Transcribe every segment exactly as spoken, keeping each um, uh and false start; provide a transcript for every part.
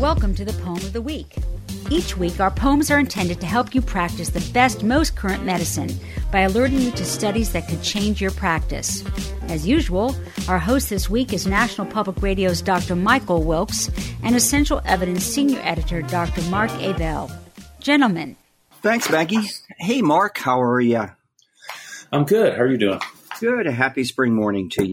Welcome to the Poem of the Week. Each week, our poems are intended to help you practice the best, most current medicine by alerting you to studies that could change your practice. As usual, our host this week is National Public Radio's Doctor Michael Wilkes and Essential Evidence Senior Editor Doctor Mark Avell. Gentlemen. Thanks, Maggie. Hey, Mark, how are you? I'm good. How are you doing? Good. A happy spring morning to you.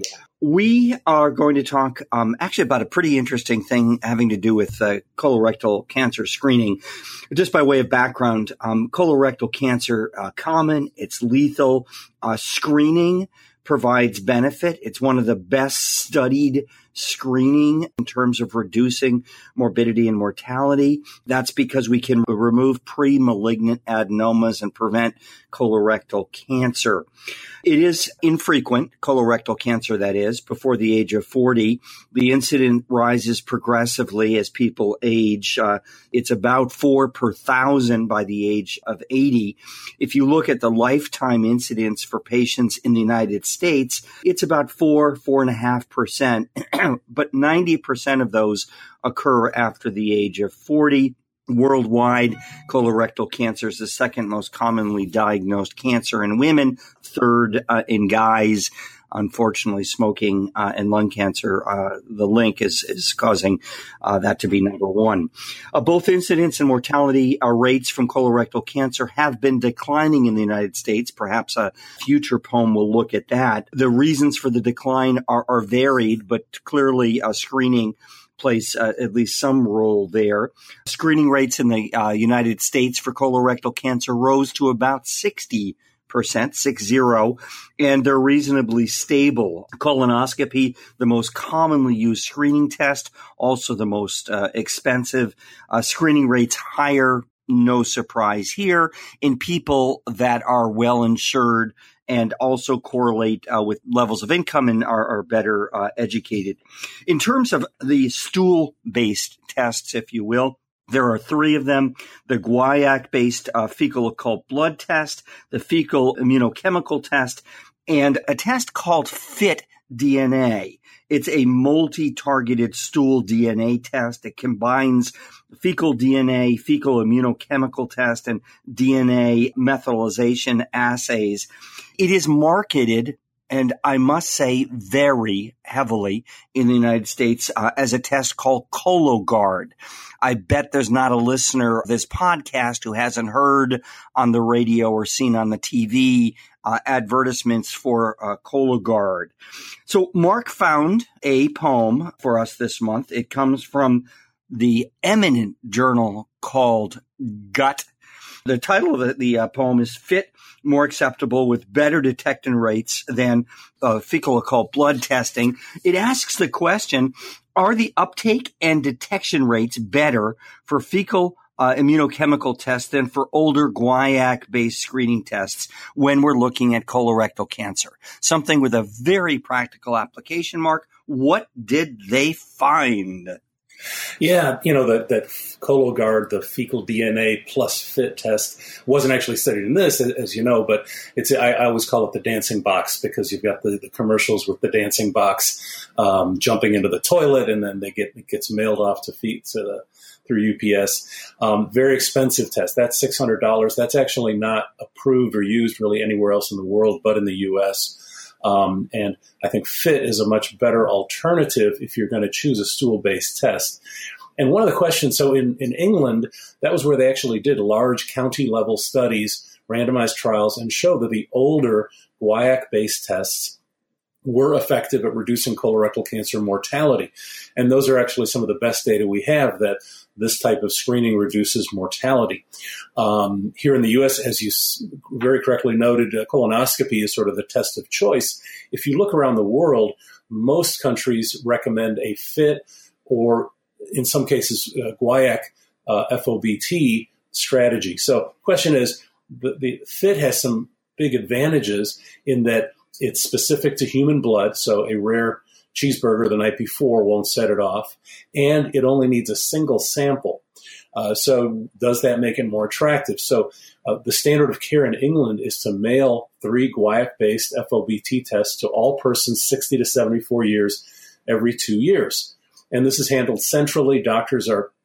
We are going to talk um, actually about a pretty interesting thing having to do with uh, colorectal cancer screening. Just by way of background, um, colorectal cancer, uh, common, it's lethal. Uh, screening provides benefit. It's one of the best studied screening in terms of reducing morbidity and mortality. That's because we can remove pre-malignant adenomas and prevent colorectal cancer. It is infrequent, colorectal cancer that is, before the age of forty. The incidence rises progressively as people age. Uh, it's about four per thousand by the age of eighty. If you look at the lifetime incidence for patients in the United States, it's about four, four and a half percent. But ninety percent of those occur after the age of forty. Worldwide, colorectal cancer is the second most commonly diagnosed cancer in women, third uh, in guys. Unfortunately, smoking uh, and lung cancer, uh, the link is, is causing uh, that to be number one. Uh, both incidence and mortality uh, rates from colorectal cancer have been declining in the United States. Perhaps a future poem will look at that. The reasons for the decline are, are varied, but clearly uh, screening plays uh, at least some role there. Screening rates in the uh, United States for colorectal cancer rose to about sixty percent, six zero, and they're reasonably stable. Colonoscopy, the most commonly used screening test, also the most uh, expensive. Uh, screening rates higher, no surprise here, in people that are well insured and also correlate uh, with levels of income and are, are better uh, educated. In terms of the stool-based tests, if you will, there are three of them: the guaiac-based uh, fecal occult blood test, the fecal immunochemical test, and a test called FIT D N A. It's a multi-targeted stool D N A test. It combines fecal D N A, fecal immunochemical test, and D N A methylation assays. It is marketed, and I must say very heavily in the United States, uh, as a test called Cologuard. I bet there's not a listener of this podcast who hasn't heard on the radio or seen on the T V uh, advertisements for uh, Cologuard. So Mark found a poem for us this month. It comes from the eminent journal called Gut. The title of the, the uh, poem is Fit, More Acceptable with Better Detection Rates Than uh, Fecal Occult Blood Testing. It asks the question, are the uptake and detection rates better for fecal uh, immunochemical tests than for older guaiac-based screening tests when we're looking at colorectal cancer? Something with a very practical application, Mark. What did they find? Yeah, you know, that, that Cologuard, the fecal D N A plus FIT test, wasn't actually studied in this, as you know, but it's I, I always call it the dancing box because you've got the, the commercials with the dancing box um, jumping into the toilet, and then they get it gets mailed off to feet to the, through U P S. Um, very expensive test. That's six hundred dollars. That's actually not approved or used really anywhere else in the world but in the U S Um, and I think FIT is a much better alternative if you're going to choose a stool-based test. And one of the questions, so in, in England, that was where they actually did large county-level studies, randomized trials, and showed that the older guaiac-based tests were effective at reducing colorectal cancer mortality. And those are actually some of the best data we have that this type of screening reduces mortality. Um, here in the U S, as you very correctly noted, uh, colonoscopy is sort of the test of choice. If you look around the world, most countries recommend a FIT or, in some cases, uh, guaiac uh, F O B T strategy. So the question is, the, the FIT has some big advantages in that it's specific to human blood, so a rare cheeseburger the night before won't set it off, and it only needs a single sample. Uh, so does that make it more attractive? So uh, the standard of care in England is to mail three guaiac-based F O B T tests to all persons sixty to seventy-four years every two years. And this is handled centrally. Doctors are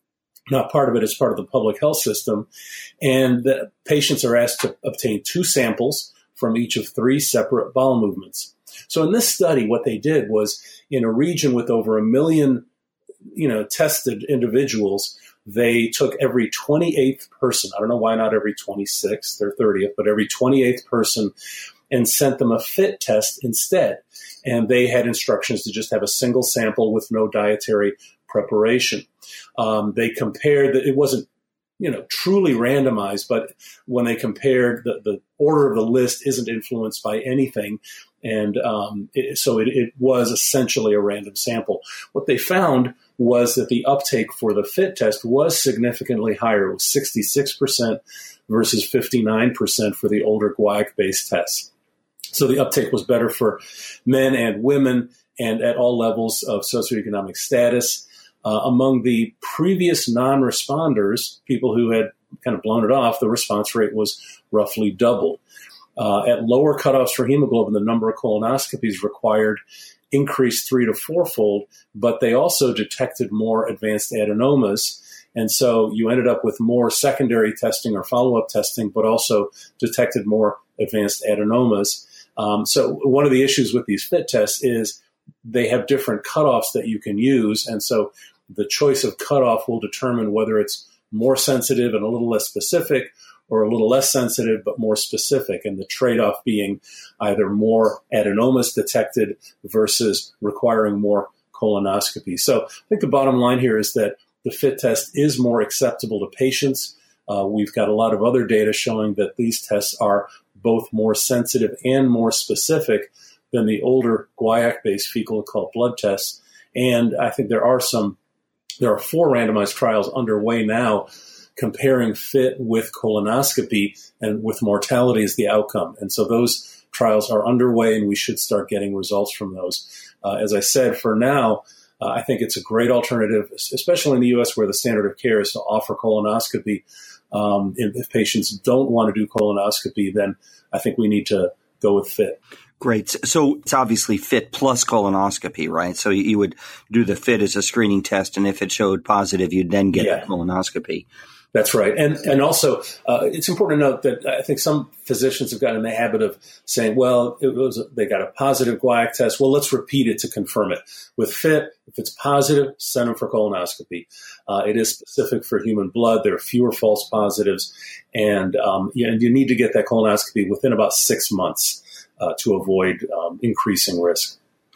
not part of it as part of the public health system. And the patients are asked to obtain two samples from each of three separate bowel movements. So in this study, what they did was in a region with over a million, you know, tested individuals, they took every twenty-eighth person, I don't know why not every twenty-sixth or thirtieth, but every twenty-eighth person, and sent them a FIT test instead. And they had instructions to just have a single sample with no dietary preparation. Um, they compared that it wasn't, you know, truly randomized, but when they compared, the, the order of the list isn't influenced by anything. And um, it, so it, it was essentially a random sample. What they found was that the uptake for the FIT test was significantly higher. It was sixty-six percent versus fifty-nine percent for the older guaiac-based tests. So the uptake was better for men and women and at all levels of socioeconomic status. Uh, among the previous non-responders, people who had kind of blown it off, the response rate was roughly doubled. Uh, at lower cutoffs for hemoglobin, the number of colonoscopies required increased three to fourfold, but they also detected more advanced adenomas. And so you ended up with more secondary testing or follow-up testing, but also detected more advanced adenomas. Um, so one of the issues with these FIT tests is they have different cutoffs that you can use. And so the choice of cutoff will determine whether it's more sensitive and a little less specific, or a little less sensitive but more specific, and the trade-off being either more adenomas detected versus requiring more colonoscopy. So I think the bottom line here is that the FIT test is more acceptable to patients. Uh, we've got a lot of other data showing that these tests are both more sensitive and more specific than the older guaiac-based fecal occult blood tests. And I think there are some, there are four randomized trials underway now comparing FIT with colonoscopy, and with mortality as the outcome. And so those trials are underway, and we should start getting results from those. Uh, as I said, for now, uh, I think it's a great alternative, especially in the U S where the standard of care is to offer colonoscopy. Um, if, if patients don't want to do colonoscopy, then I think we need to go with FIT. Great. So it's obviously FIT plus colonoscopy, right? So you would do the FIT as a screening test, and if it showed positive, you'd then get yeah. the colonoscopy. That's right. And and also, uh, it's important to note that I think some physicians have gotten in the habit of saying, well, it was they got a positive guaiac test. Well, let's repeat it to confirm it. With FIT, if it's positive, send them for colonoscopy. Uh, it is specific for human blood. There are fewer false positives. And, um, you, and you need to get that colonoscopy within about six months uh, to avoid um, increasing risk.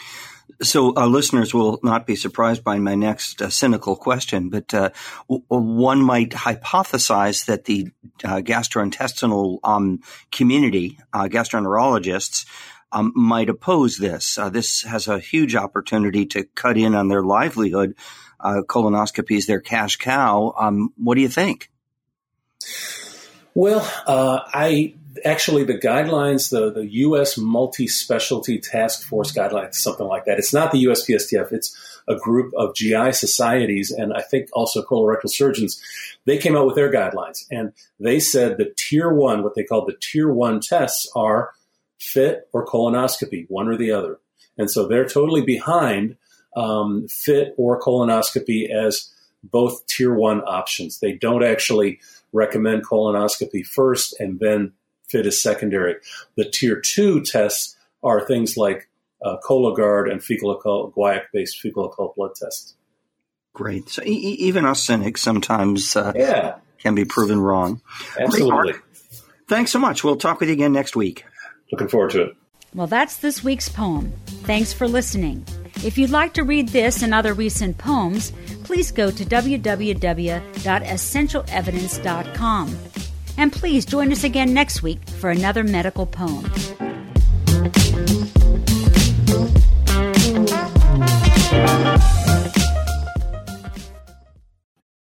So uh, listeners will not be surprised by my next uh, cynical question, but uh, w- one might hypothesize that the uh, gastrointestinal um, community, uh, gastroenterologists, um, might oppose this. Uh, this has a huge opportunity to cut in on their livelihood. Uh, colonoscopy is their cash cow. Um, what do you think? Well, uh, I actually the guidelines, the, the U S Multi-Specialty Task Force guidelines, something like that. It's not the U S P S T F. It's a group of G I societies, and I think also colorectal surgeons. They came out with their guidelines, and they said the tier one, what they call the tier one tests, are FIT or colonoscopy, one or the other. And so they're totally behind um, FIT or colonoscopy as both tier one options. They don't actually recommend colonoscopy first and then FIT is secondary. The tier two tests are things like uh, Cologuard and fecal occult, guaiac-based fecal occult blood tests. Great. So e- even us cynics sometimes uh, yeah. can be proven wrong. Absolutely. Great, thanks so much. We'll talk with you again next week. Looking forward to it. Well, that's this week's poem. Thanks for listening. If you'd like to read this and other recent poems, please go to w w w dot essential evidence dot com. And please join us again next week for another medical poem.